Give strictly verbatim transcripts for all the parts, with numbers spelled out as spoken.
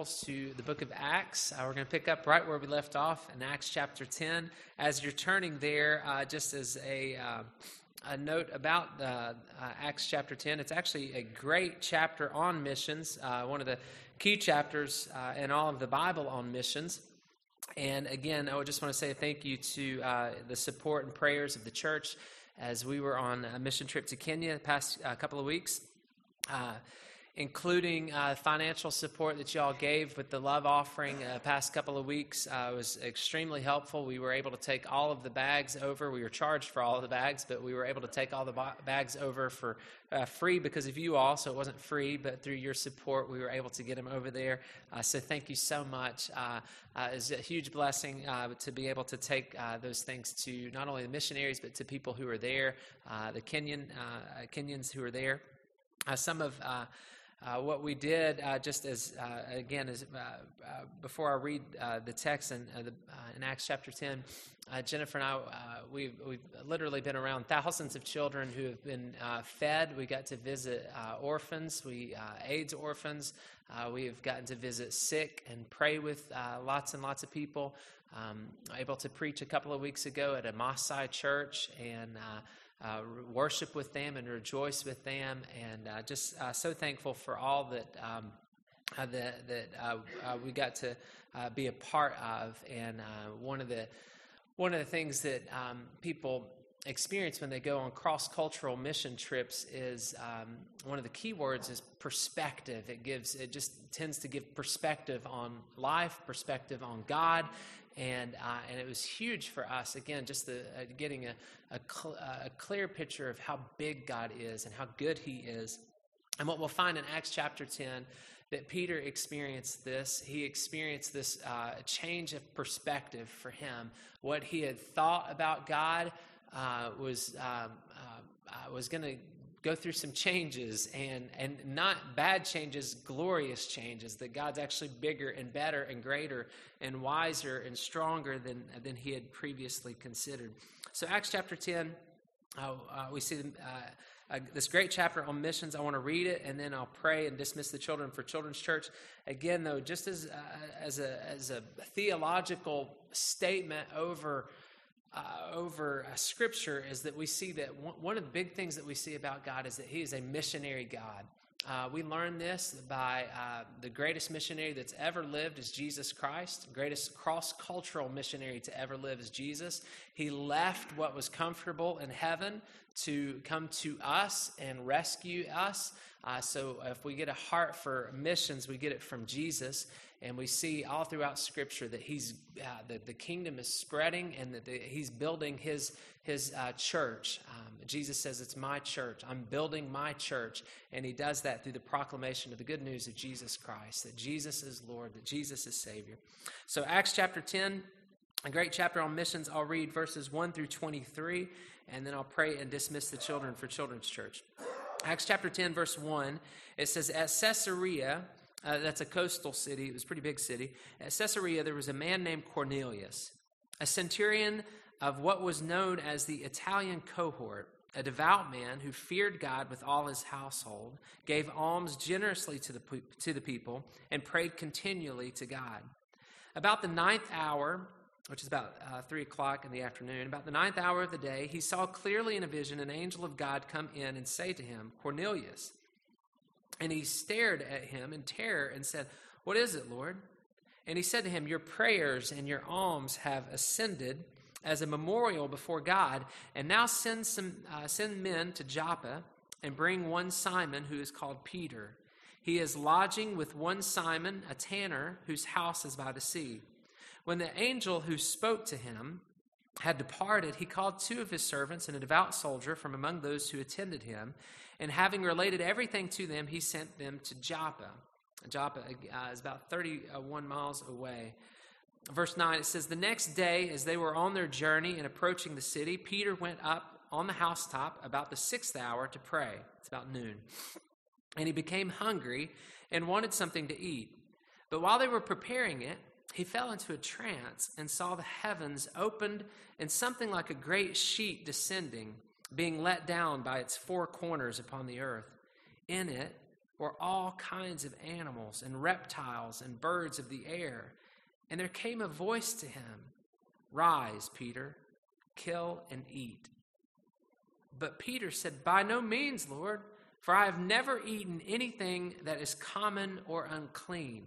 Bibles to the book of Acts. Uh, we're going to pick up right where we left off in Acts chapter ten. As you're turning there, uh, just as a, uh, a note about uh, uh, Acts chapter ten, it's actually a great chapter on missions, uh, one of the key chapters uh, in all of the Bible on missions. And again, I would just want to say thank you to uh, the support and prayers of the church as we were on a mission trip to Kenya the past uh, couple of weeks. Uh, including uh, financial support that y'all gave with the love offering uh, past couple of weeks. Uh, it was extremely helpful. We were able to take all of the bags over. We were charged for all of the bags, but we were able to take all the ba- bags over for uh, free because of you all, so it wasn't free, but through your support, we were able to get them over there. Uh, so thank you so much. Uh, uh, it's a huge blessing uh, to be able to take uh, those things to not only the missionaries, but to people who are there, uh, the Kenyan uh, Kenyans who are there. Uh, some of uh, uh, what we did, uh, just as, uh, again, as uh, uh, before I read uh, the text in, uh, the, uh, in Acts chapter ten, uh, Jennifer and I, uh, we've, we've literally been around thousands of children who have been uh, fed. We got to visit uh, orphans, we uh, AIDS orphans. Uh, we've gotten to visit sick and pray with uh, lots and lots of people. Um, able to preach a couple of weeks ago at a Maasai church and uh, Uh, worship with them and rejoice with them, and uh, just uh, so thankful for all that um, uh, that, that uh, uh, we got to uh, be a part of. And uh, one of the one of the things that um, people experience when they go on cross-cultural mission trips is um, one of the key words is perspective. It gives it just tends to give perspective on life, perspective on God. And uh, and it was huge for us, again, just the, uh, getting a, a, cl- a clear picture of how big God is and how good he is. And what we'll find in Acts chapter ten, that Peter experienced this. He experienced this uh, change of perspective for him. What he had thought about God uh, was, um, uh, was going to go through some changes, and and not bad changes, glorious changes, that God's actually bigger and better and greater and wiser and stronger than, than he had previously considered. So Acts chapter ten, uh, uh, we see uh, uh, this great chapter on missions. I want to read it, and then I'll pray and dismiss the children for Children's Church. Again, though, just as, uh, as, a, as a theological statement over Uh, over uh, Scripture is that we see that one, one of the big things that we see about God is that he is a missionary God. Uh, we learn this by uh, the greatest missionary that's ever lived is Jesus Christ. The greatest cross-cultural missionary to ever live is Jesus. He left what was comfortable in heaven to come to us and rescue us. Uh, so if we get a heart for missions, we get it from Jesus. And we see all throughout Scripture that he's uh, that the kingdom is spreading and that the, he's building his his uh, church. Um, Jesus says, "It's my church. I'm building my church," and he does that through the proclamation of the good news of Jesus Christ, that Jesus is Lord, that Jesus is Savior. So Acts chapter ten, a great chapter on missions. I'll read verses one through twenty-three, and then I'll pray and dismiss the children for Children's Church. Acts chapter ten, verse one. It says, "At Caesarea." Uh, that's a coastal city. It was a pretty big city. At Caesarea, there was a man named Cornelius, a centurion of what was known as the Italian cohort, a devout man who feared God with all his household, gave alms generously to the to the people, and prayed continually to God. About the ninth hour, which is about uh, three o'clock in the afternoon, about the ninth hour of the day, he saw clearly in a vision an angel of God come in and say to him, "Cornelius." And he stared at him in terror and said, "What is it, Lord?" And he said to him, "Your prayers and your alms have ascended as a memorial before God. And now send some uh, send men to Joppa and bring one Simon who is called Peter. He is lodging with one Simon, a tanner, whose house is by the sea." When the angel who spoke to him had departed, he called two of his servants and a devout soldier from among those who attended him, and having related everything to them, he sent them to Joppa. Joppa uh, is about thirty-one miles away. Verse nine, it says, "The next day, as they were on their journey and approaching the city, Peter went up on the housetop about the sixth hour to pray." It's about noon. "And he became hungry and wanted something to eat. But while they were preparing it, he fell into a trance and saw the heavens opened and something like a great sheet descending, being let down by its four corners upon the earth. In it were all kinds of animals and reptiles and birds of the air. And there came a voice to him, "Rise, Peter, kill and eat." But Peter said, "By no means, Lord, for I have never eaten anything that is common or unclean."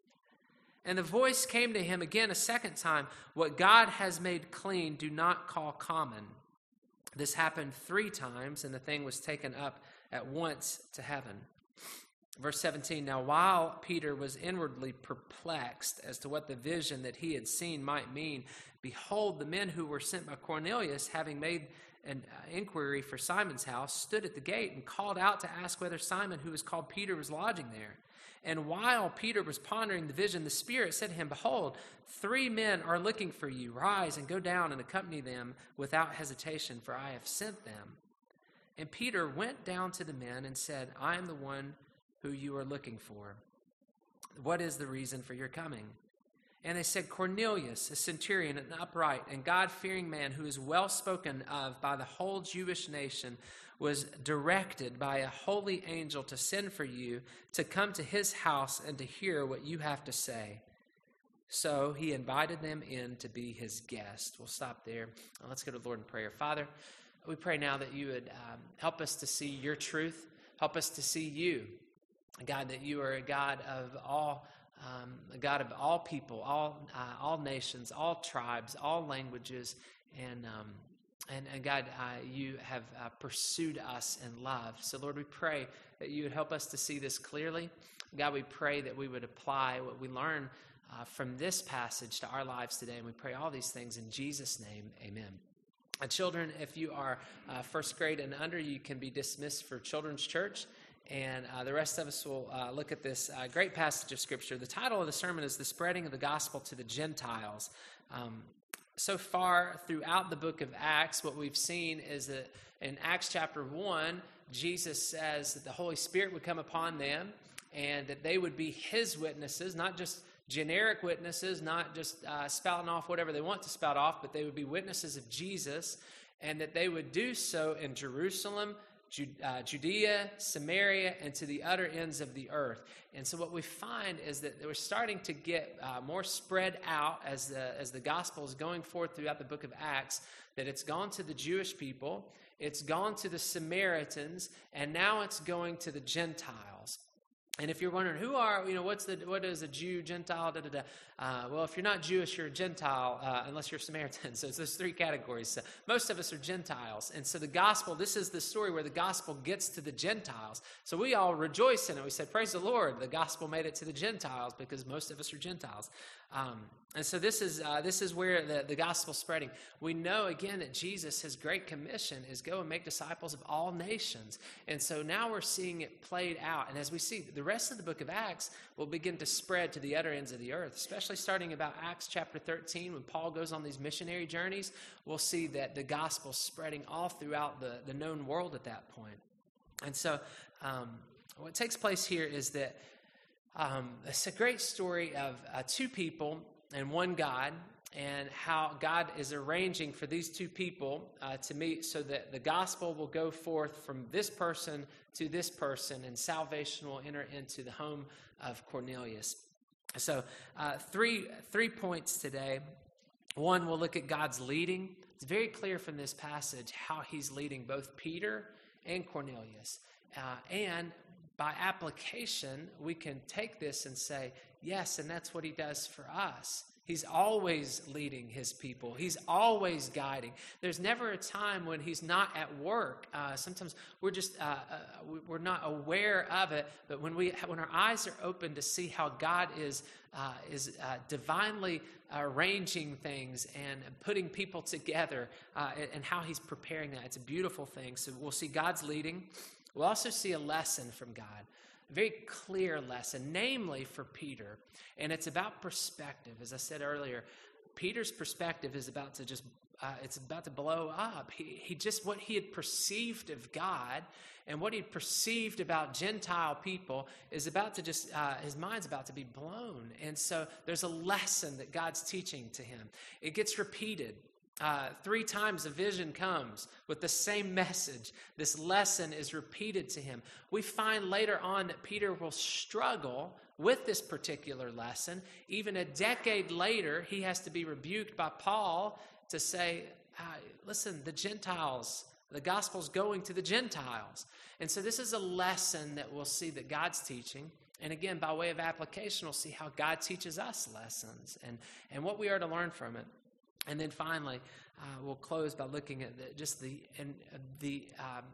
And the voice came to him again a second time, "What God has made clean, do not call common." This happened three times, and the thing was taken up at once to heaven. Verse seventeen, now while Peter was inwardly perplexed as to what the vision that he had seen might mean, behold, the men who were sent by Cornelius, having made an uh, inquiry for Simon's house, stood at the gate and called out to ask whether Simon, who was called Peter, was lodging there. And while Peter was pondering the vision, the Spirit said to him, "Behold, three men are looking for you. Rise and go down and accompany them without hesitation, for I have sent them." And Peter went down to the men and said, "I am the one who you are looking for. What is the reason for your coming?" And they said, "Cornelius, a centurion, an upright and God-fearing man who is well spoken of by the whole Jewish nation, was directed by a holy angel to send for you to come to his house and to hear what you have to say." So he invited them in to be his guest. We'll stop there. Let's go to the Lord in prayer. Father, we pray now that you would um, help us to see your truth. Help us to see you. God, that you are a God of all Um, a God of all people, all uh, all nations, all tribes, all languages, and um, and, and God, uh, you have uh, pursued us in love. So Lord, we pray that you would help us to see this clearly. God, we pray that we would apply what we learn uh, from this passage to our lives today, and we pray all these things in Jesus' name, amen. Uh, children, if you are uh, first grade and under, you can be dismissed for Children's Church. And uh, the rest of us will uh, look at this uh, great passage of Scripture. The title of the sermon is "The Spreading of the Gospel to the Gentiles." Um, so far throughout the book of Acts, what we've seen is that in Acts chapter one, Jesus says that the Holy Spirit would come upon them and that they would be his witnesses, not just generic witnesses, not just uh, spouting off whatever they want to spout off, but they would be witnesses of Jesus, and that they would do so in Jerusalem, Judea, Samaria, and to the utter ends of the earth. And so what we find is that we're starting to get uh, more spread out as the, as the gospel is going forth throughout the book of Acts, that it's gone to the Jewish people, it's gone to the Samaritans, and now it's going to the Gentiles. And if you're wondering, who are, you know, what's the, what is a Jew, Gentile, da, da, da. Uh, well, if you're not Jewish, you're a Gentile, uh, unless you're Samaritan. So it's those three categories. So most of us are Gentiles. And so the gospel, this is the story where the gospel gets to the Gentiles. So we all rejoice in it. We say, praise the Lord, the gospel made it to the Gentiles, because most of us are Gentiles. Um, and so this is uh, this is where the, the gospel's spreading. We know, again, that Jesus, his great commission is go and make disciples of all nations. And so now we're seeing it played out. And as we see, the rest of the book of Acts will begin to spread to the utter ends of the earth, especially starting about Acts chapter thirteen, when Paul goes on these missionary journeys. We'll see that the gospel's spreading all throughout the, the known world at that point. And so um, what takes place here is that Um, it's a great story of uh, two people and one God, and how God is arranging for these two people uh, to meet so that the gospel will go forth from this person to this person, and salvation will enter into the home of Cornelius. So uh, three three points today. One, we'll look at God's leading. It's very clear from this passage how he's leading both Peter and Cornelius. Uh, and by application, we can take this and say, yes, and that's what he does for us. He's always leading his people. He's always guiding. There's never a time when he's not at work. Uh, sometimes we're just uh, uh, we're not aware of it. But when we when our eyes are open to see how God is uh, is uh, divinely arranging things and putting people together, uh, and how he's preparing that, it's a beautiful thing. So we'll see God's leading. We'll also see a lesson from God, a very clear lesson, namely for Peter. And it's about perspective. As I said earlier, Peter's perspective is about to just, uh, it's about to blow up. He, he just, what he had perceived of God and what he'd perceived about Gentile people is about to just, uh, his mind's about to be blown. And so there's a lesson that God's teaching to him. It gets repeated. Uh, three times a vision comes with the same message. This lesson is repeated to him. We find later on that Peter will struggle with this particular lesson. Even a decade later, he has to be rebuked by Paul to say, uh, listen, the Gentiles, the gospel's going to the Gentiles. And so this is a lesson that we'll see that God's teaching. And again, by way of application, we'll see how God teaches us lessons and, and what we are to learn from it. And then finally, uh, we'll close by looking at the, just the and uh, the um,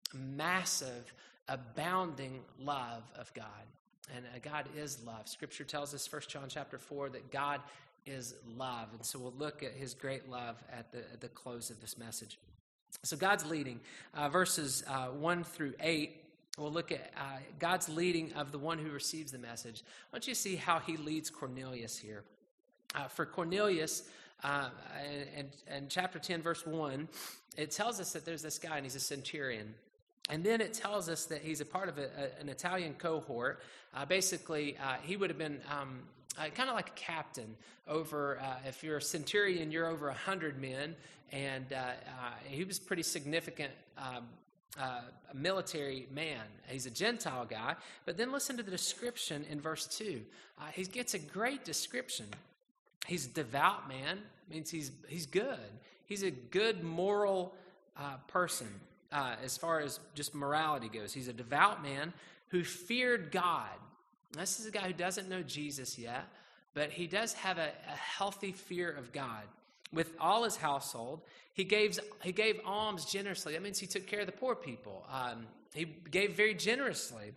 massive, abounding love of God. And uh, God is love. Scripture tells us, First John chapter four, that God is love. And so we'll look at his great love at the, at the close of this message. So God's leading, uh, verses uh, one through eight. We'll look at uh, God's leading of the one who receives the message. I want you to see how he leads Cornelius here. Uh, for Cornelius, uh, and, and chapter ten, verse one, it tells us that there's this guy and he's a centurion. And then it tells us that he's a part of a, a, an Italian cohort. Uh, basically, uh, he would have been um, uh, kind of like a captain over, uh, if you're a centurion, you're over one hundred men. And uh, uh, he was pretty significant um, uh, a military man. He's a Gentile guy. But then listen to the description in verse two. Uh, he gets a great description. He's a devout man. Means he's he's good. He's a good moral uh, person uh, as far as just morality goes. He's a devout man who feared God. This is a guy who doesn't know Jesus yet, but he does have a, a healthy fear of God. With all his household, he gave he gave alms generously. That means he took care of the poor people. Um, he gave very generously,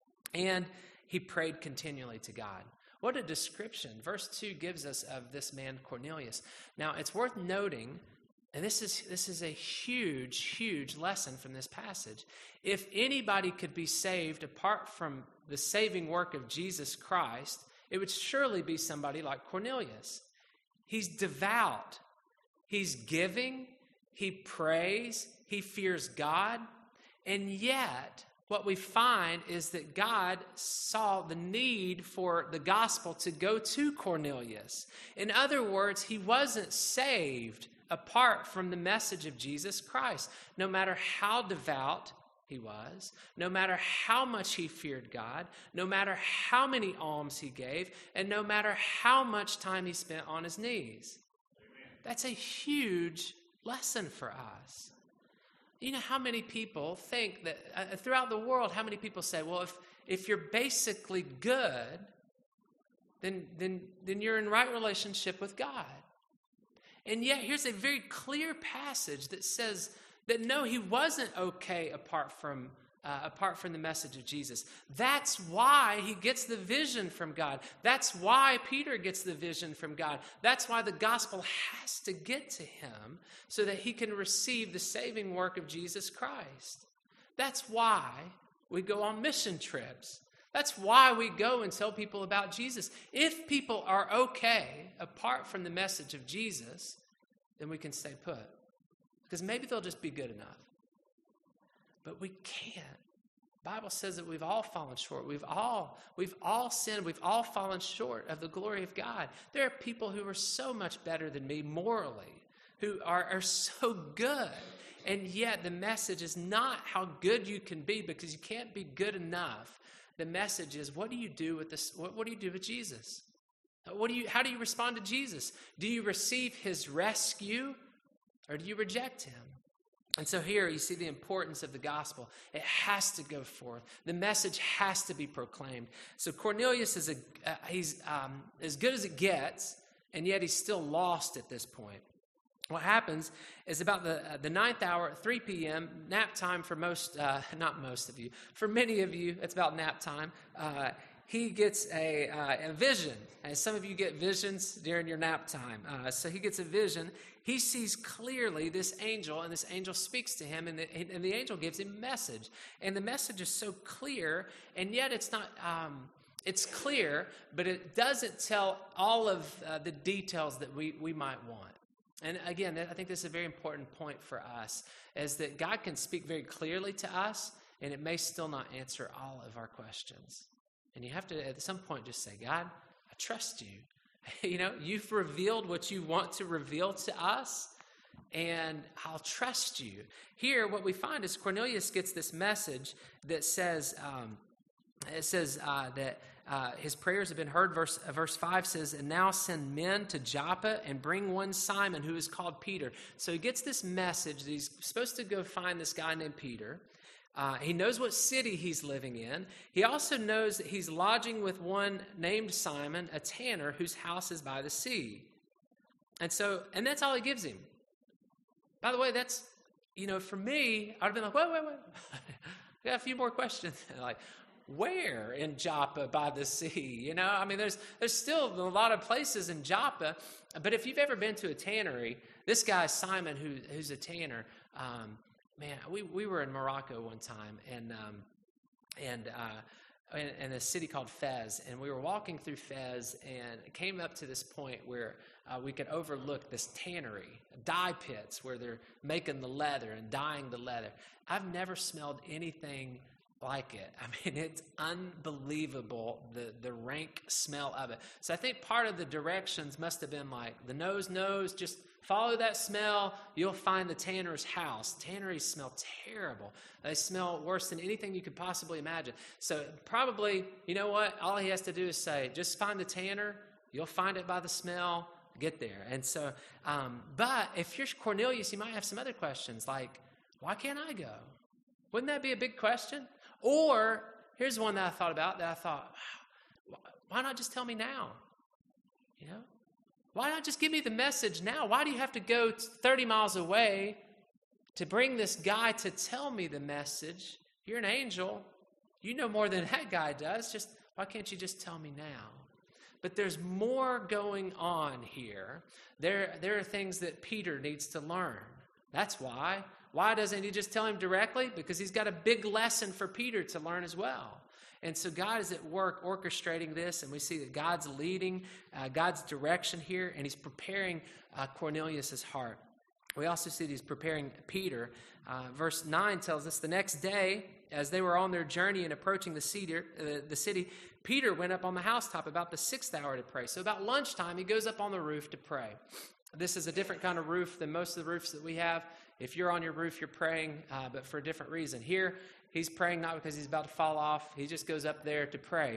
and he prayed continually to God. What a description. Verse two gives us of this man Cornelius. Now, it's worth noting, and this is this is a huge, huge lesson from this passage. If anybody could be saved apart from the saving work of Jesus Christ, it would surely be somebody like Cornelius. He's devout. He's giving. He prays. He fears God. And yet, what we find is that God saw the need for the gospel to go to Cornelius. In other words, he wasn't saved apart from the message of Jesus Christ. No matter how devout he was, no matter how much he feared God, no matter how many alms he gave, and no matter how much time he spent on his knees. Amen. That's a huge lesson for us. You know how many people think that uh, throughout the world, how many people say, well, if if you're basically good, then then then you're in right relationship with God. And yet here's a very clear passage that says that no, he wasn't okay apart from uh, apart from the message of Jesus. That's why he gets the vision from God. That's why Peter gets the vision from God. That's why the gospel has to get to him so that he can receive the saving work of Jesus Christ. That's why we go on mission trips. That's why we go and tell people about Jesus. If people are okay apart from the message of Jesus, then we can stay put. Because maybe they'll just be good enough. But we can't. The Bible says that we've all fallen short. We've all, we've all sinned. We've all fallen short of the glory of God. There are people who are so much better than me morally, who are, are so good. And yet the message is not how good you can be, because you can't be good enough. The message is, what do you do with this? What, what do you do with Jesus? What do you? How do you respond to Jesus? Do you receive his rescue, or do you reject him? And so here you see the importance of the gospel. It has to go forth. The message has to be proclaimed. So Cornelius is a uh, he's um, as good as it gets, and yet he's still lost at this point. What happens is about the uh, the ninth hour at three p.m., nap time for most, uh, not most of you, for many of you, it's about nap time. Uh, he gets a, uh, a vision. And some of you get visions during your nap time. Uh, so he gets a vision. He sees clearly this angel, and this angel speaks to him, and the, and the angel gives him a message. And the message is so clear, and yet it's not, um, it's clear, but it doesn't tell all of uh, the details that we, we might want. And again, I think this is a very important point for us, is that God can speak very clearly to us, and it may still not answer all of our questions. And you have to, at some point, just say, God, I trust you. You know, you've revealed what you want to reveal to us, and I'll trust you. Here, what we find is Cornelius gets this message that says, um, it says uh, that uh, his prayers have been heard. Verse, uh, verse five says, and now send men to Joppa and bring one Simon who is called Peter. So he gets this message that he's supposed to go find this guy named Peter. Uh, he knows what city he's living in. He also knows that he's lodging with one named Simon, a tanner, whose house is by the sea. And so, and that's all he gives him. By the way, that's, you know, for me, I'd have been like, wait, wait, wait. I got a few more questions. Like, where in Joppa by the sea? You know, I mean, there's there's still a lot of places in Joppa. But if you've ever been to a tannery, this guy, Simon, who who's a tanner, um, man, we, we were in Morocco one time, and um, and uh, in, in a city called Fez, and we were walking through Fez, and it came up to this point where uh, we could overlook this tannery, dye pits, where they're making the leather and dyeing the leather. I've never smelled anything like it. I mean, it's unbelievable, the, the rank smell of it. So I think part of the directions must have been like, the nose knows, just follow that smell, you'll find the tanner's house. Tanneries smell terrible. They smell worse than anything you could possibly imagine. So probably, you know what, all he has to do is say, just find the tanner, you'll find it by the smell, get there. And so, um, but if you're Cornelius, you might have some other questions like, why can't I go? Wouldn't that be a big question? Or, here's one that I thought about that I thought, wow, why not just tell me now? You know? Why not just give me the message now? Why do you have to go thirty miles away to bring this guy to tell me the message? You're an angel. You know more than that guy does. Just why can't you just tell me now? But there's more going on here. There, there are things that Peter needs to learn. That's why. Why doesn't he just tell him directly? Because he's got a big lesson for Peter to learn as well. And so God is at work orchestrating this, and we see that God's leading, uh, God's direction here, and he's preparing uh, Cornelius' heart. We also see that he's preparing Peter. Uh, verse nine tells us, the next day, as they were on their journey and approaching the, cedar, uh, the city, Peter went up on the housetop about the sixth hour to pray. So about lunchtime, he goes up on the roof to pray. This is a different kind of roof than most of the roofs that we have. If you're on your roof, you're praying, uh, but for a different reason. Here, he's praying not because he's about to fall off. He just goes up there to pray.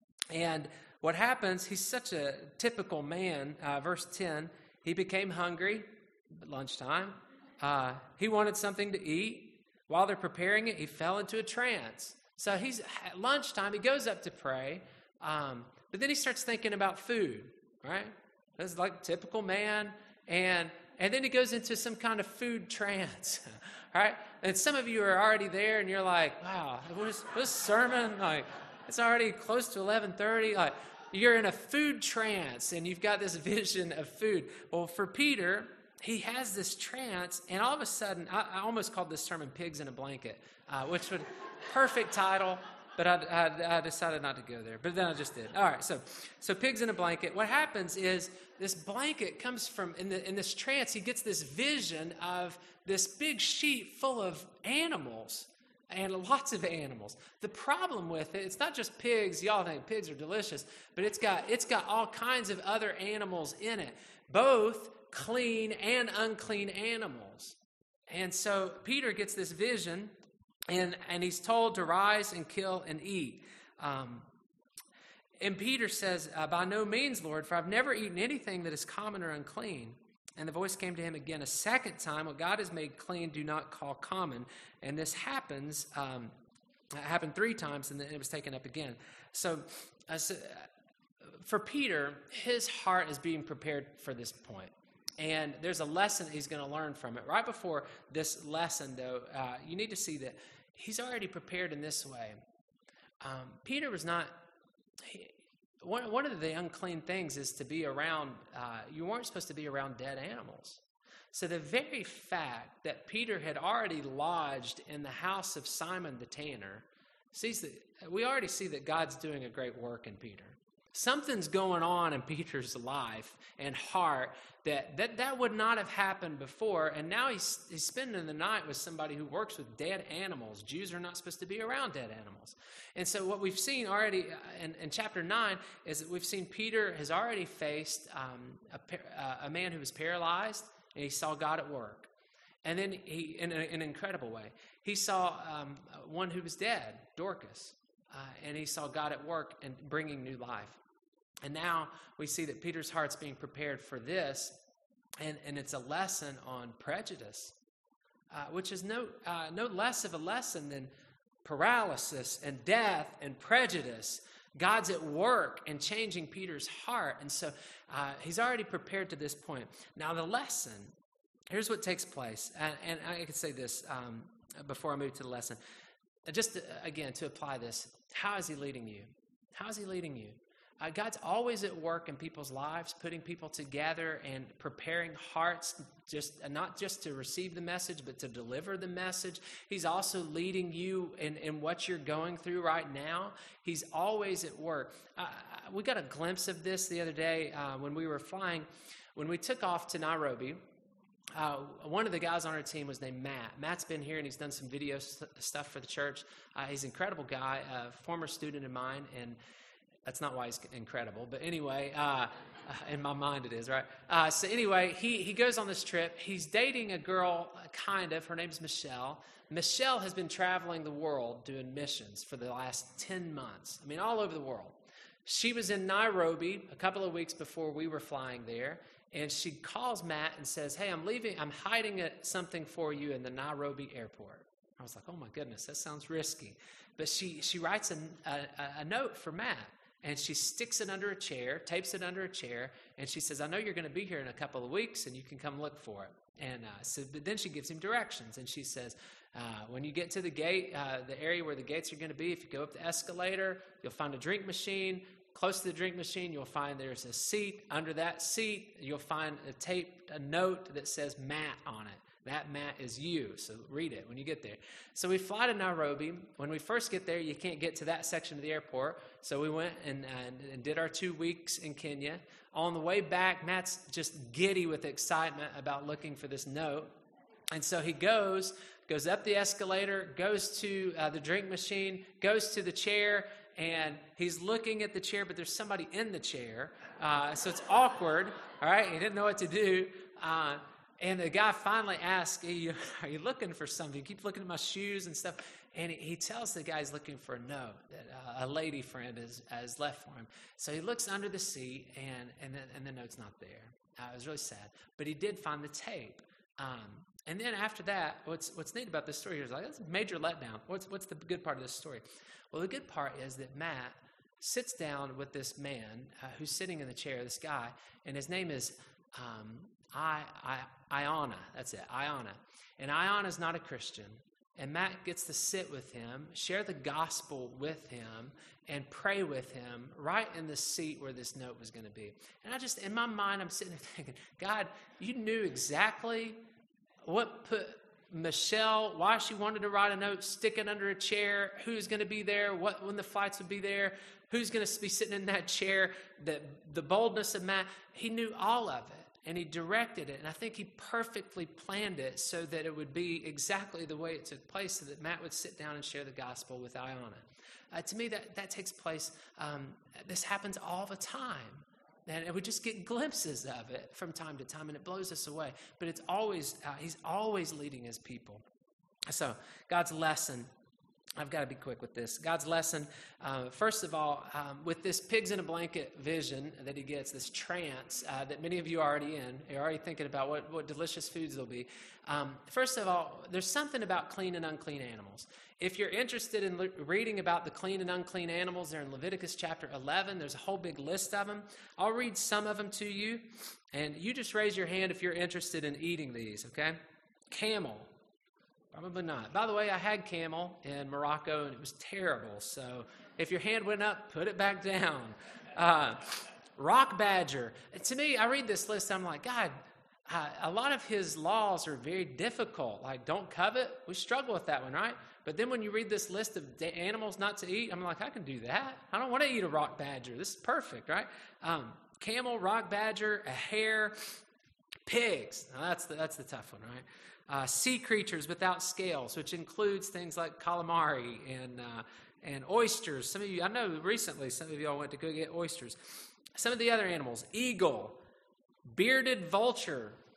And what happens, he's such a typical man. Uh, verse ten, he became hungry at lunchtime. Uh, he wanted something to eat. While they're preparing it, he fell into a trance. So he's at lunchtime, he goes up to pray, um, but then he starts thinking about food, right? That's like a typical man. And And then he goes into some kind of food trance, all right? And some of you are already there, and you're like, wow, was this sermon, like, it's already close to eleven thirty. Like, you're in a food trance, and you've got this vision of food. Well, for Peter, he has this trance, and all of a sudden, I, I almost called this sermon Pigs in a Blanket, uh, which would, perfect title. But I, I, I decided not to go there. But then I just did. All right, so so pigs in a blanket. What happens is this blanket comes from, in, the, in this trance, he gets this vision of this big sheet full of animals, and lots of animals. The problem with it, it's not just pigs. Y'all think pigs are delicious, but it's got it's got all kinds of other animals in it, both clean and unclean animals. And so Peter gets this vision, And and he's told to rise and kill and eat. Um, and Peter says, uh, by no means, Lord, for I've never eaten anything that is common or unclean. And the voice came to him again a second time, what God has made clean, do not call common. And this happens, um, it happened three times, and then it was taken up again. So, uh, so uh, for Peter, his heart is being prepared for this point. And there's a lesson he's going to learn from it. Right before this lesson, though, uh, you need to see that he's already prepared in this way. Um, Peter was not... He, one, one of the unclean things is to be around... Uh, you weren't supposed to be around dead animals. So the very fact that Peter had already lodged in the house of Simon the tanner, sees that we already see that God's doing a great work in Peter. Something's going on in Peter's life and heart that, that that would not have happened before. And now he's, he's spending the night with somebody who works with dead animals. Jews are not supposed to be around dead animals. And so what we've seen already in, in chapter nine is that we've seen Peter has already faced um, a, a man who was paralyzed and he saw God at work. And then he, in, a, in an incredible way, he saw um, one who was dead, Dorcas, uh, and he saw God at work and bringing new life. And now we see that Peter's heart's being prepared for this, and, and it's a lesson on prejudice, uh, which is no uh, no less of a lesson than paralysis and death and prejudice. God's at work and changing Peter's heart, and so uh, he's already prepared to this point. Now the lesson, here's what takes place, and, and I could say this um, before I move to the lesson. Just to, again, to apply this, how is he leading you? How is he leading you? Uh, God's always at work in people's lives, putting people together and preparing hearts, just uh, not just to receive the message, but to deliver the message. He's also leading you in, in what you're going through right now. He's always at work. Uh, we got a glimpse of this the other day uh, when we were flying. When we took off to Nairobi, Uh, one of the guys on our team was named Matt. Matt's been here and he's done some video st- stuff for the church. Uh, he's an incredible guy, a former student of mine, and that's not why he's incredible. But anyway, uh, in my mind it is, right? Uh, so anyway, he, he goes on this trip. He's dating a girl, uh, kind of. Her name's Michelle. Michelle has been traveling the world doing missions for the last ten months. I mean, all over the world. She was in Nairobi a couple of weeks before we were flying there. And she calls Matt and says, hey, I'm leaving, I'm hiding a, something for you in the Nairobi airport. I was like, oh my goodness, that sounds risky. But she she writes a, a, a note for Matt, and she sticks it under a chair, tapes it under a chair, and she says, I know you're going to be here in a couple of weeks, and you can come look for it. And uh, so, but then she gives him directions, and she says, uh, when you get to the gate, uh, the area where the gates are going to be, if you go up the escalator, you'll find a drink machine. Close to the drink machine, you'll find there's a seat. Under that seat, you'll find a tape, a note that says Matt on it. That Matt is you, so read it when you get there. So we fly to Nairobi. When we first get there, you can't get to that section of the airport. So we went and, and, and did our two weeks in Kenya. On the way back, Matt's just giddy with excitement about looking for this note. And so he goes, goes up the escalator, goes to uh, the drink machine, goes to the chair, and he's looking at the chair, but there's somebody in the chair. Uh, so it's awkward, all right? He didn't know what to do. Uh, and the guy finally asks, are you, are you looking for something? You keep looking at my shoes and stuff. And he, he tells the guy he's looking for a note that uh, a lady friend has, has left for him. So he looks under the seat, and, and, the, and the note's not there. Uh, it was really sad. But he did find the tape. Um, and then after that, what's what's neat about this story here is like, that's a major letdown. What's what's the good part of this story? Well, the good part is that Matt sits down with this man uh, who's sitting in the chair, this guy, and his name is um, I, I, Iona. That's it, Iona. And Iona's not a Christian. And Matt gets to sit with him, share the gospel with him, and pray with him right in the seat where this note was going to be. And I just, in my mind, I'm sitting there thinking, God, you knew exactly what put Michelle, why she wanted to write a note, stick it under a chair, who's going to be there, what when the flights would be there, who's going to be sitting in that chair, the, the boldness of Matt. He knew all of it, and he directed it. And I think he perfectly planned it so that it would be exactly the way it took place, so that Matt would sit down and share the gospel with Iona. Uh, to me, that, that takes place. Um, this happens all the time. And we just get glimpses of it from time to time, and it blows us away. But it's always, uh, he's always leading his people. So God's lesson, I've got to be quick with this. God's lesson, uh, first of all, um, with this pigs in a blanket vision that he gets, this trance uh, that many of you are already in, you're already thinking about what, what delicious foods there'll be. Um, first of all, there's something about clean and unclean animals. If you're interested in le- reading about the clean and unclean animals, they're in Leviticus chapter eleven. There's a whole big list of them. I'll read some of them to you, and you just raise your hand if you're interested in eating these, okay? Camel. Probably not. By the way, I had camel in Morocco, and it was terrible. So if your hand went up, put it back down. Uh, rock badger. To me, I read this list, I'm like, God, uh, a lot of his laws are very difficult. Like, don't covet. We struggle with that one, right? But then when you read this list of animals not to eat, I'm like, I can do that. I don't want to eat a rock badger. This is perfect, right? Um, camel, rock badger, a hare, pigs. Now that's the, that's the tough one, right? Uh, sea creatures without scales, which includes things like calamari and uh, and oysters. Some of you, I know recently some of you all went to go get oysters. Some of the other animals, eagle, bearded vulture,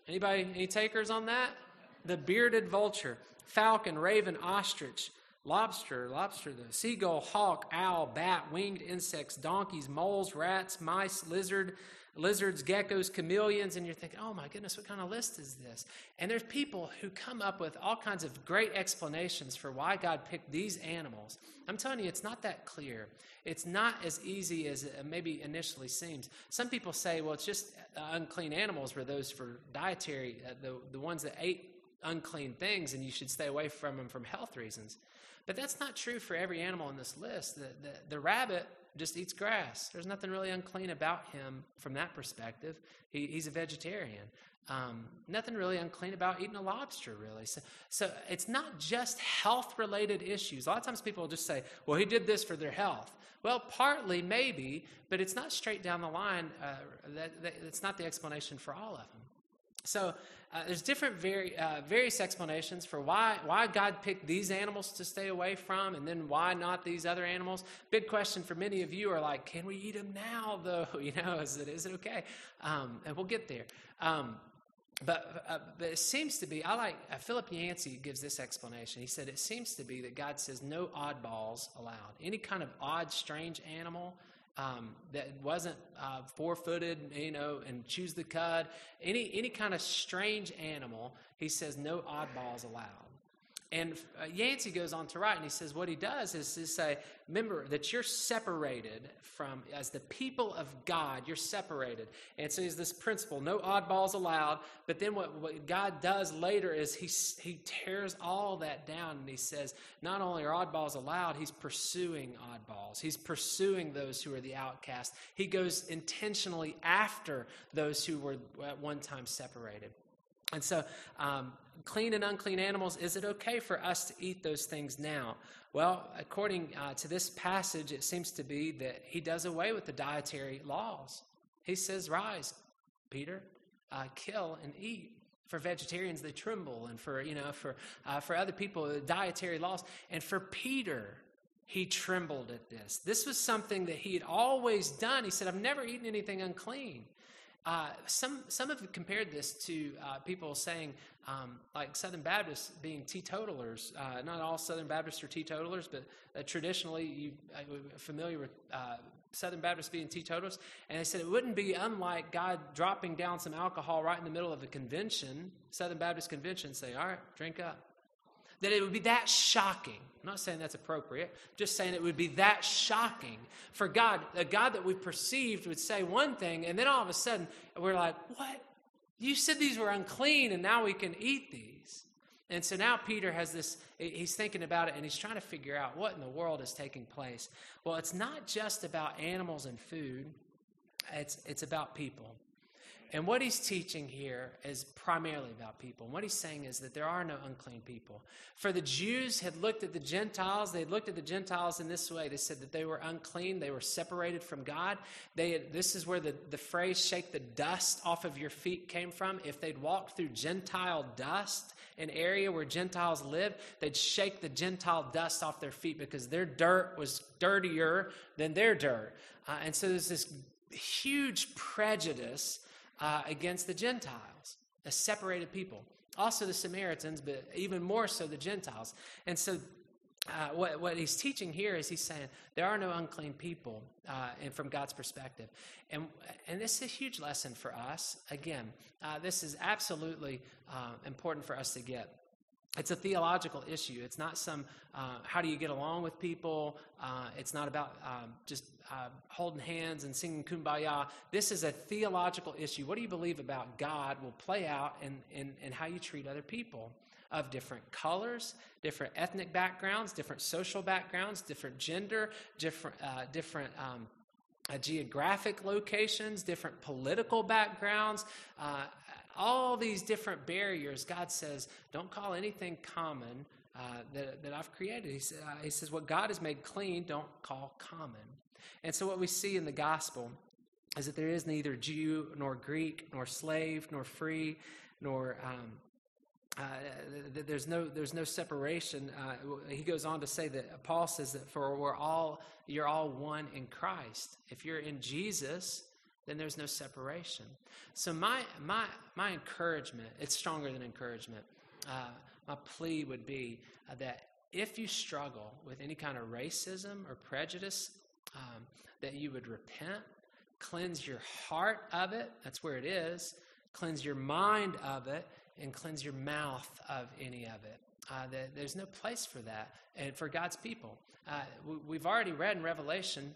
Anybody, any takers on that? The bearded vulture, falcon, raven, ostrich, lobster, lobster, the seagull, hawk, owl, bat, winged insects, donkeys, moles, rats, mice, lizard, lizards, geckos, chameleons, and you're thinking, oh my goodness, what kind of list is this? And there's people who come up with all kinds of great explanations for why God picked these animals. I'm telling you, it's not that clear. It's not as easy as it maybe initially seems. Some people say, well, it's just uh, unclean animals were those for dietary, uh, the, the ones that ate unclean things, and you should stay away from them from health reasons. But that's not true for every animal in this list. The, the, the rabbit just eats grass. There's nothing really unclean about him from that perspective. He, he's a vegetarian. Um, nothing really unclean about eating a lobster, really. So, so it's not just health-related issues. A lot of times people will just say, well, he did this for their health. Well, partly, maybe, but it's not straight down the line. Uh, that, that, it's not the explanation for all of them. So uh, there's different vari- uh, various explanations for why why God picked these animals to stay away from, and then why not these other animals. Big question for many of you are like, can we eat them now, though? You know, is it is it okay? Um, and we'll get there. Um, but, uh, but it seems to be, I like, uh, Philip Yancey gives this explanation. He said, it seems to be that God says no oddballs allowed. Any kind of odd, strange animal Um, that wasn't uh, four-footed, you know, and chews the cud. Any any kind of strange animal, he says no oddballs allowed. And uh, Yancey goes on to write, and he says what he does is to say, remember that you're separated from, as the people of God, you're separated. And so he's this principle, no oddballs allowed. But then what, what God does later is he, he tears all that down, and he says not only are oddballs allowed, he's pursuing oddballs. He's pursuing those who are the outcast. He goes intentionally after those who were at one time separated. And so, um, clean and unclean animals, is it okay for us to eat those things now? Well, according uh, to this passage, it seems to be that he does away with the dietary laws. He says, rise, Peter, uh, kill and eat. For vegetarians, they tremble. And for, you know, for, uh, for other people, the dietary laws. And for Peter, he trembled at this. This was something that he had always done. He said, I've never eaten anything unclean. Uh, some some have compared this to uh, people saying, um, like Southern Baptists being teetotalers. Uh, not all Southern Baptists are teetotalers, but uh, traditionally you are familiar with uh, Southern Baptists being teetotalers. And they said it wouldn't be unlike God dropping down some alcohol right in the middle of a convention, Southern Baptist convention, say, all right, drink up. That it would be that shocking. I'm not saying that's appropriate. Just saying it would be that shocking for God. A God that we perceived would say one thing, and then all of a sudden we're like, what? You said these were unclean, and now we can eat these. And so now Peter has this, he's thinking about it, and he's trying to figure out what in the world is taking place. Well, it's not just about animals and food. It's, it's about people. And what he's teaching here is primarily about people. And what he's saying is that there are no unclean people. For the Jews had looked at the Gentiles. They had looked at the Gentiles in this way. They said that they were unclean. They were separated from God. They had, this is where the, the phrase, shake the dust off of your feet came from. If they'd walked through Gentile dust, an area where Gentiles lived, they'd shake the Gentile dust off their feet because their dirt was dirtier than their dirt. Uh, and so there's this huge prejudice Uh, against the Gentiles, a separated people. Also the Samaritans, but even more so the Gentiles. And so uh, what, what he's teaching here is he's saying there are no unclean people uh, and from God's perspective. And, and this is a huge lesson for us. Again, uh, this is absolutely uh, important for us to get. It's a theological issue. It's not some, uh, how do you get along with people? Uh, it's not about um, just uh, holding hands and singing Kumbaya. This is a theological issue. What do you believe about God will play out in, in, in how you treat other people of different colors, different ethnic backgrounds, different social backgrounds, different gender, different, uh, different um, uh, geographic locations, different political backgrounds, uh all these different barriers. God says, don't call anything common uh, that, that I've created. He, sa- uh, he says, what God has made clean, don't call common. And so what we see in the gospel is that there is neither Jew nor Greek, nor slave, nor free, nor um, uh, there's no there's no separation. Uh, he goes on to say that Paul says that for we're all you're all one in Christ. If you're in Jesus, then there's no separation. So my my my encouragement, it's stronger than encouragement. Uh, my plea would be uh, that if you struggle with any kind of racism or prejudice, um, that you would repent, cleanse your heart of it, that's where it is, cleanse your mind of it, and cleanse your mouth of any of it. Uh, that there's no place for that and for God's people. Uh, we, we've already read in Revelation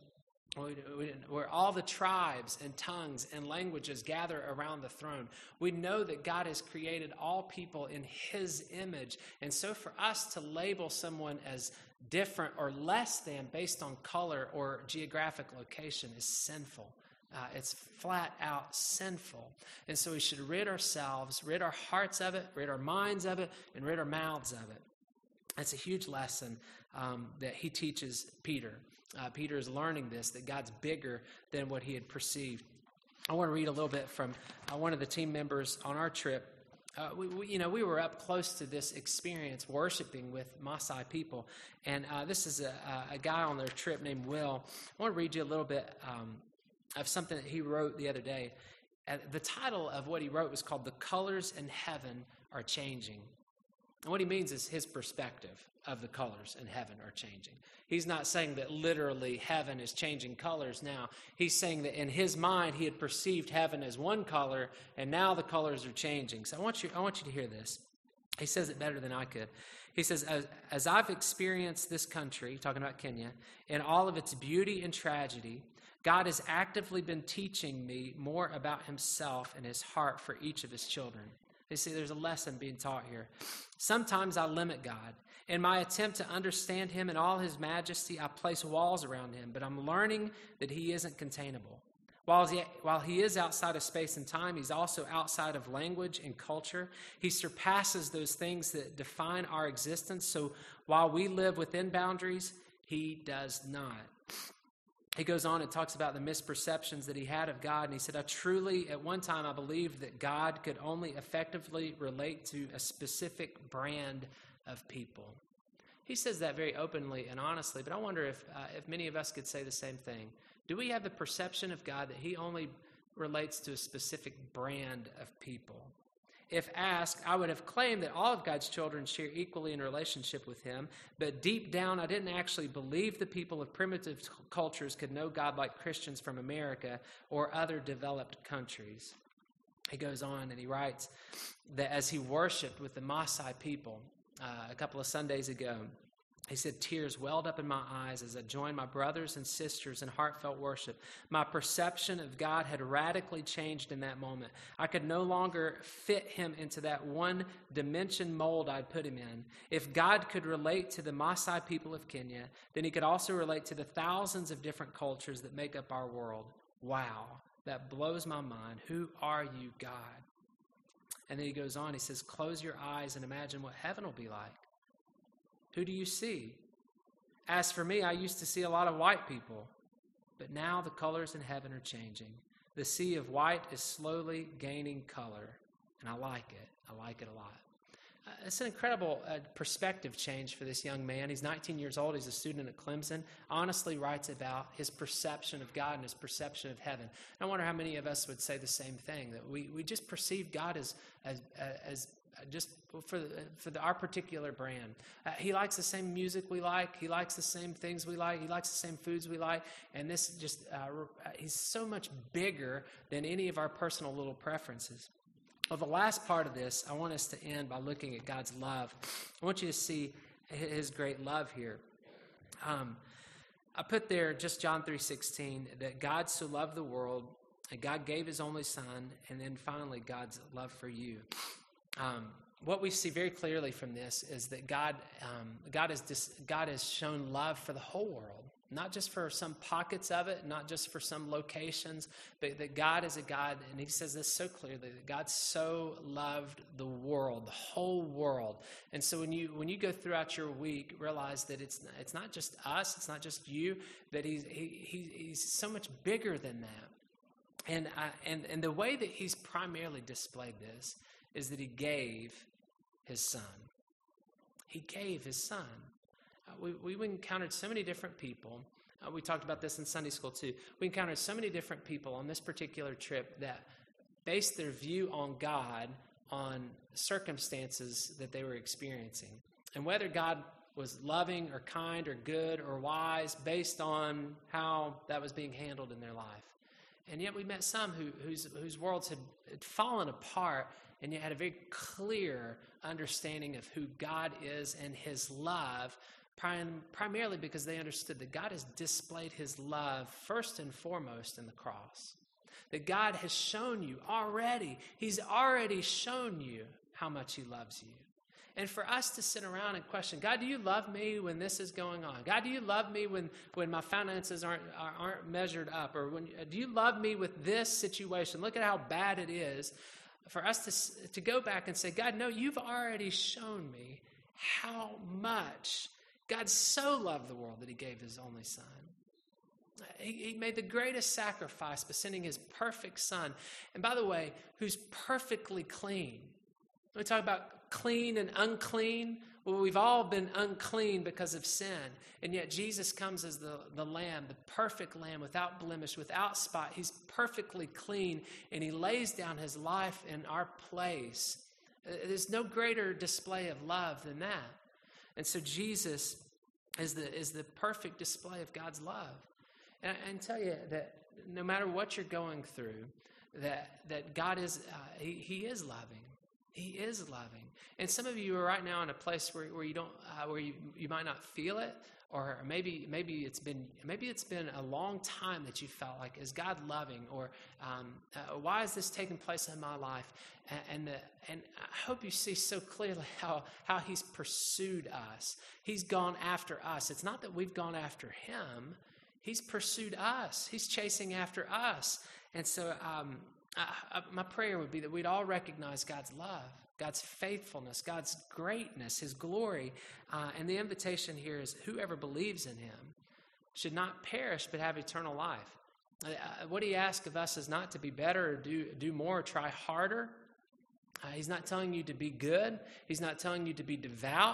where all the tribes and tongues and languages gather around the throne. We know that God has created all people in his image. And so for us to label someone as different or less than based on color or geographic location is sinful. Uh, it's flat out sinful. And so we should rid ourselves, rid our hearts of it, rid our minds of it, and rid our mouths of it. That's a huge lesson um, that he teaches Peter. Uh, Peter is learning this, that God's bigger than what he had perceived. I want to read a little bit from uh, one of the team members on our trip. Uh, we, we, you know, we were up close to this experience worshiping with Maasai people. And uh, this is a, a guy on their trip named Will. I want to read you a little bit um, of something that he wrote the other day. Uh, the title of what he wrote was called "The Colors in Heaven Are Changing." And what he means is his perspective of the colors in heaven are changing. He's not saying that literally heaven is changing colors now. He's saying that in his mind he had perceived heaven as one color, and now the colors are changing. So I want you, I want you to hear this. He says it better than I could. He says, as, as I've experienced this country, talking about Kenya, in all of its beauty and tragedy, God has actively been teaching me more about himself and his heart for each of his children. You see, there's a lesson being taught here. Sometimes I limit God. In my attempt to understand him in all his majesty, I place walls around him, but I'm learning that he isn't containable. While he, while he is outside of space and time, he's also outside of language and culture. He surpasses those things that define our existence. So while we live within boundaries, he does not. He goes on and talks about the misperceptions that he had of God. And he said, I truly, at one time, I believed that God could only effectively relate to a specific brand of people. He says that very openly and honestly, but I wonder if uh, if many of us could say the same thing. Do we have the perception of God that he only relates to a specific brand of people? If asked, I would have claimed that all of God's children share equally in relationship with him, but deep down, I didn't actually believe the people of primitive cultures could know God like Christians from America or other developed countries. He goes on and he writes that as he worshiped with the Maasai people uh, a couple of Sundays ago, he said, tears welled up in my eyes as I joined my brothers and sisters in heartfelt worship. My perception of God had radically changed in that moment. I could no longer fit him into that one dimension mold I'd put him in. If God could relate to the Maasai people of Kenya, then he could also relate to the thousands of different cultures that make up our world. Wow, that blows my mind. Who are you, God? And then he goes on, he says, close your eyes and imagine what heaven will be like. Who do you see? As for me, I used to see a lot of white people, but now the colors in heaven are changing. The sea of white is slowly gaining color, and I like it. I like it a lot. Uh, it's an incredible uh, perspective change for this young man. He's nineteen years old. He's a student at Clemson. Honestly writes about his perception of God and his perception of heaven. And I wonder how many of us would say the same thing, that we, we just perceive God as as as just for the, for the, our particular brand. Uh, he likes the same music we like. He likes the same things we like. He likes the same foods we like. And this just, uh, he's so much bigger than any of our personal little preferences. Well, the last part of this, I want us to end by looking at God's love. I want you to see his great love here. Um, I put there just John three sixteen, that God so loved the world, and God gave his only son, and then finally God's love for you. Um, what we see very clearly from this is that God, um, God has dis- God has shown love for the whole world, not just for some pockets of it, not just for some locations, but that God is a God, and he says this so clearly, that God so loved the world, the whole world. And so when you when you go throughout your week, realize that it's it's not just us, it's not just you, but he's he, he he's so much bigger than that. And I, and and the way that he's primarily displayed this is that he gave his son. He gave his son. Uh, we, we've encountered so many different people Uh, we talked about this in Sunday school too. We encountered so many different people on this particular trip that based their view on God on circumstances that they were experiencing. And whether God was loving or kind or good or wise based on how that was being handled in their life. And yet we met some who, whose, whose worlds had, had fallen apart and yet had a very clear understanding of who God is and his love, prim- primarily because they understood that God has displayed his love first and foremost in the cross. That God has shown you already, he's already shown you how much he loves you. And for us to sit around and question, God, do you love me when this is going on? God, do you love me when, when my finances aren't aren't measured up? Or when do you love me with this situation? Look at how bad it is. For us to, to go back and say, God, no, you've already shown me how much God so loved the world that he gave his only son. He, he made the greatest sacrifice by sending his perfect son. And by the way, who's perfectly clean. We talk about clean and unclean. Well, we've all been unclean because of sin. And yet Jesus comes as the, the lamb, the perfect lamb, without blemish, without spot. He's perfectly clean, and he lays down his life in our place. There's no greater display of love than that. And so Jesus is the, is the perfect display of God's love. And I can tell you that no matter what you're going through, that, that God is, uh, he, he is loving. He is loving. And some of you are right now in a place where, where you don't, uh, where you, you might not feel it, or maybe maybe it's been maybe it's been a long time that you felt like, is God loving, or um, uh, why is this taking place in my life? And and, the, and I hope you see so clearly how how He's pursued us. He's gone after us. It's not that we've gone after Him. He's pursued us. He's chasing after us. And so um, I, I, my prayer would be that we'd all recognize God's love, God's faithfulness, God's greatness, His glory. Uh, and the invitation here is whoever believes in Him should not perish but have eternal life. Uh, what He asks of us is not to be better or do, do more or try harder. Uh, he's not telling you to be good. He's not telling you to be devout.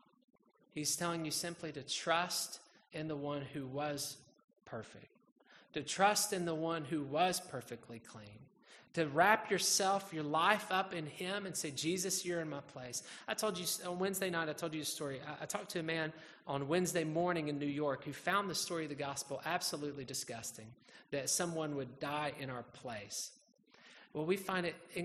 He's telling you simply to trust in the one who was perfect, to trust in the one who was perfectly clean, to wrap yourself, your life up in Him and say, Jesus, you're in my place. I told you on Wednesday night, I told you a story. I, I talked to a man on Wednesday morning in New York who found the story of the gospel absolutely disgusting, that someone would die in our place. Well, we find it, in,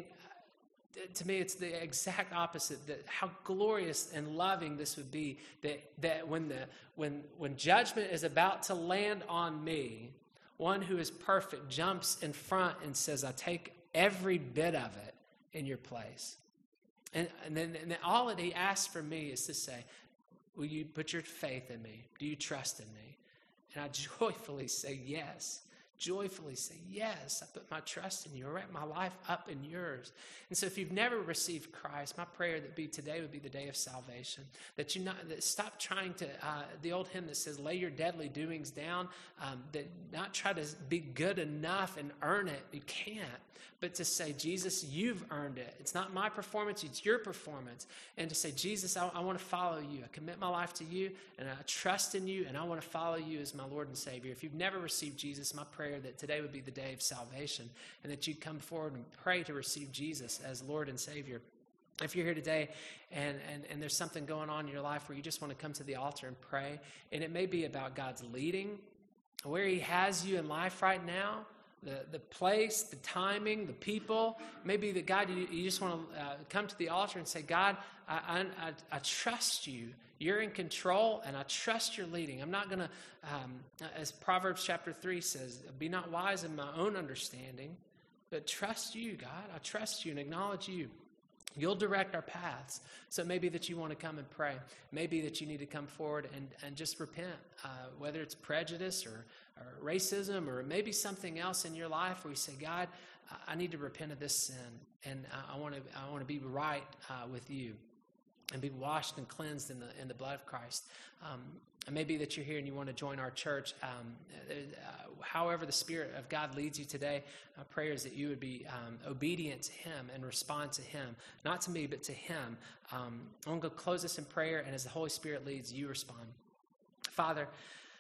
to me, it's the exact opposite, that how glorious and loving this would be, that, that when, the, when, when judgment is about to land on me, one who is perfect jumps in front and says, I take every bit of it in your place. And, and, then, and then all that He asks from me is to say, will you put your faith in me? Do you trust in me? And I joyfully say yes. Joyfully say, yes, I put my trust in you. I wrap my life up in yours. And so if you've never received Christ, my prayer that be today would be the day of salvation. That you not that stop trying to, uh, the old hymn that says, lay your deadly doings down, um, that not try to be good enough and earn it. You can't. But to say, Jesus, you've earned it. It's not my performance, it's your performance. And to say, Jesus, I, I want to follow you. I commit my life to you, and I trust in you, and I want to follow you as my Lord and Savior. If you've never received Jesus, my prayer that today would be the day of salvation, and that you'd come forward and pray to receive Jesus as Lord and Savior. If you're here today and, and, and there's something going on in your life where you just want to come to the altar and pray, and it may be about God's leading, where He has you in life right now, the, the place, the timing, the people. Maybe that God, you, you just want to uh, come to the altar and say, God, I, I, I, I trust you. You're in control, and I trust your leading. I'm not going to, um, as Proverbs chapter three says, be not wise in my own understanding, but trust you, God. I trust you and acknowledge you. You'll direct our paths. So maybe that you want to come and pray. Maybe that you need to come forward and, and just repent, uh, whether it's prejudice or, or racism, or maybe something else in your life where you say, God, I need to repent of this sin, and I want to I want to be right uh, with you and be washed and cleansed in the in the blood of Christ. Um, and maybe that you're here and you want to join our church. Um, uh, however the Spirit of God leads you today, my prayer is that you would be um, obedient to Him and respond to Him. Not to me, but to Him. Um, I'm going to close this in prayer, and as the Holy Spirit leads, you respond. Father,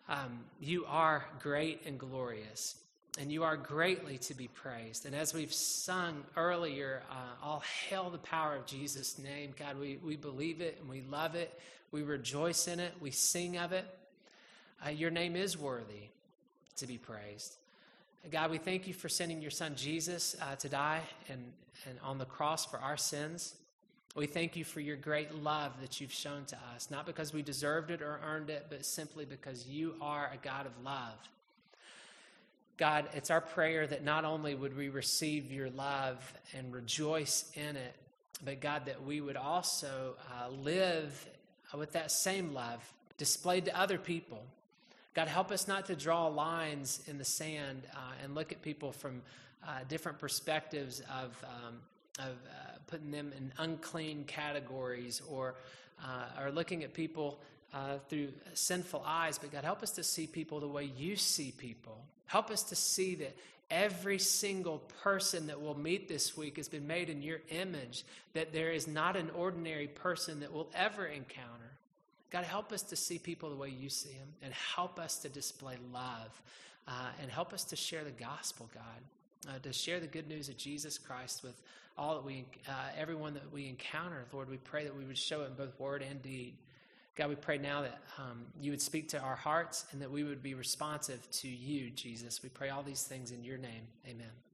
Um, you are great and glorious, and you are greatly to be praised. And as we've sung earlier, uh, all hail the power of Jesus' name. God, we, we believe it and we love it. We rejoice in it. We sing of it. Uh, your name is worthy to be praised. God, we thank you for sending your son Jesus uh, to die and, and on the cross for our sins. We thank you for your great love that you've shown to us, not because we deserved it or earned it, but simply because you are a God of love. God, it's our prayer that not only would we receive your love and rejoice in it, but God, that we would also uh, live with that same love displayed to other people. God, help us not to draw lines in the sand uh, and look at people from uh, different perspectives of, um, of uh, putting them in unclean categories or, uh, or looking at people uh, through sinful eyes. But God, help us to see people the way you see people. Help us to see that every single person that we'll meet this week has been made in your image, that there is not an ordinary person that we'll ever encounter. God, help us to see people the way you see them, and help us to display love, uh, and help us to share the gospel, God, uh, to share the good news of Jesus Christ with all that we, uh, everyone that we encounter. Lord, we pray that we would show it in both word and deed. God, we pray now that um, you would speak to our hearts and that we would be responsive to you, Jesus. We pray all these things in your name. Amen.